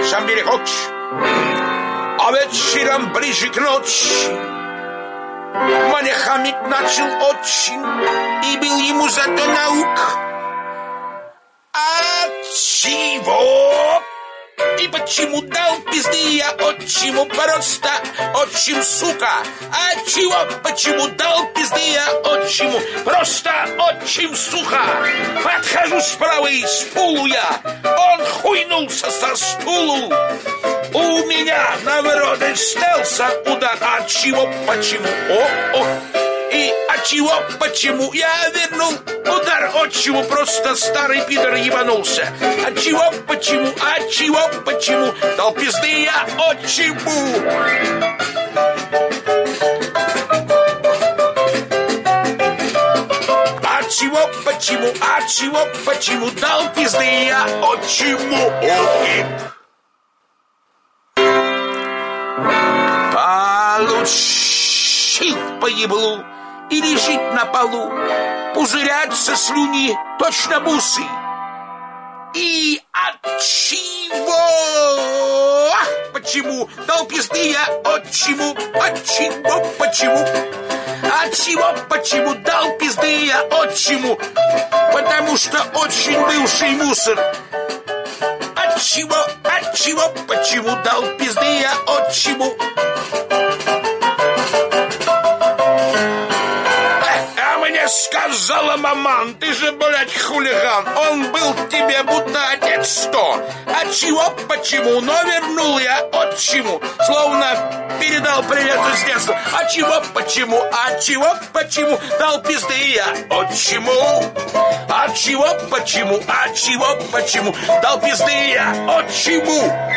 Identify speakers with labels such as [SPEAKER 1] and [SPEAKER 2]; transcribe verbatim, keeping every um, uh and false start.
[SPEAKER 1] сам берегочь. А вечером ближе к ночи мне хамить начал очень, и был ему зато наук. Отчего? И почему дал пизды я отчиму просто, отчим, сука? Отчего? Почему дал пизды я отчиму просто, отчим, сука? Подхожу справа и спулу я, он хуйнулся со стулу. У меня на вроде стелса удар. Отчего? Почему? О, о. И отчего? Почему? Я вернул удар отчиму, просто старый пидор ебанулся. Отчего? Почему? Отчего? Почему? Дал пизды я отчиму. Отчего? Почему? Отчего? Почему? Дал пизды я отчиму. Получил по еблу и лежит на полу, пузырятся слюни, точно бусы. И отчего? Почему? Дал пизды я отчиму. Отчего? Почему? Отчего? Почему? Дал пизды я отчиму. Потому что очень бывший мусор. Отчего? Отчего? Почему? Дал пизды я отчиму. Сказала маман, ты же, блядь, хулиган. Он был тебе будто отец сто. А чего, почему? Но вернул я отчиму, словно передал привет из детства. А чего, почему? А чего, почему? Дал пизды я отчиму. А чего, почему? А чего, почему? Дал пизды я отчиму.